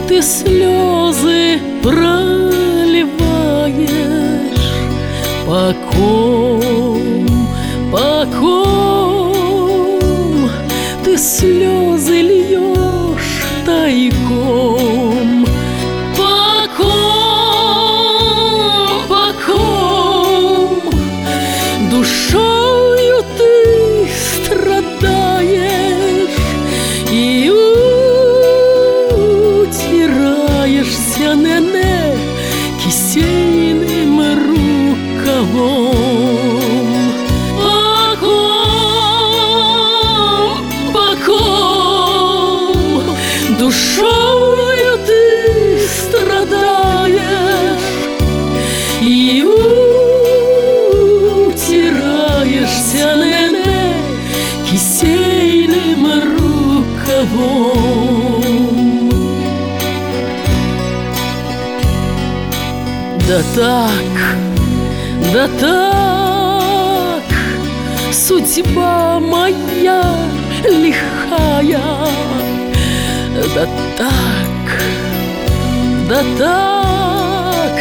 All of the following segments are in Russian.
ты слезы проливаешь. По ком ты слезы льешь тайком? По ком душою ты страдаешь и утираешься, нене, кисейным рукавом? По ком душою ты страдаешь и утираешься, нене, кисейным рукавом? Да так, судьба моя лихая. Да так,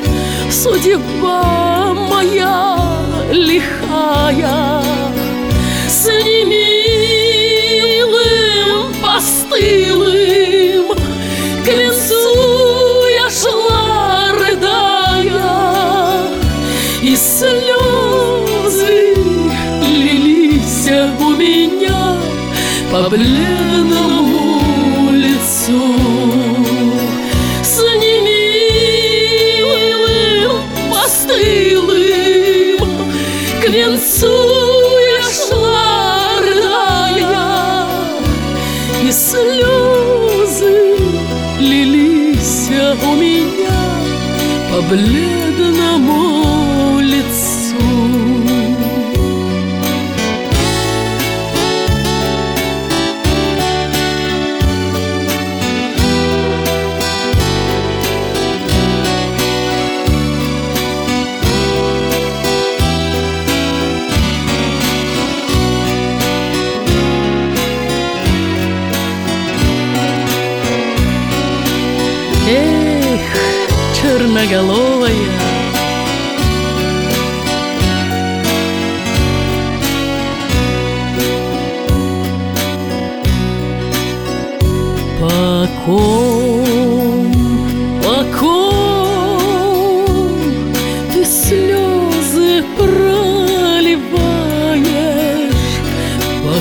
судьба моя лихая. С немилым постылым к венцу я шла, рыдая, и слезы лились у меня по бледному лицу. С немилым постылым к венцу я шла, рыдая, и слезы лились у меня по бледному лицу. Эх, черноголовая, по ком ты слезы проливаешь? По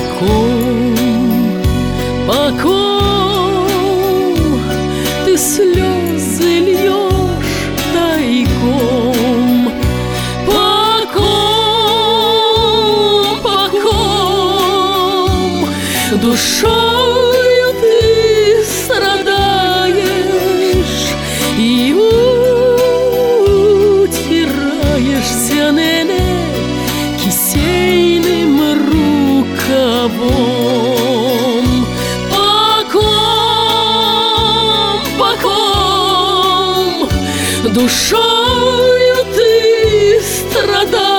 ком ты слезы льешь тайком? По ком душою ты страдаешь и утираешься, нене, кисейным рукавом? По ком душою ты страдаешь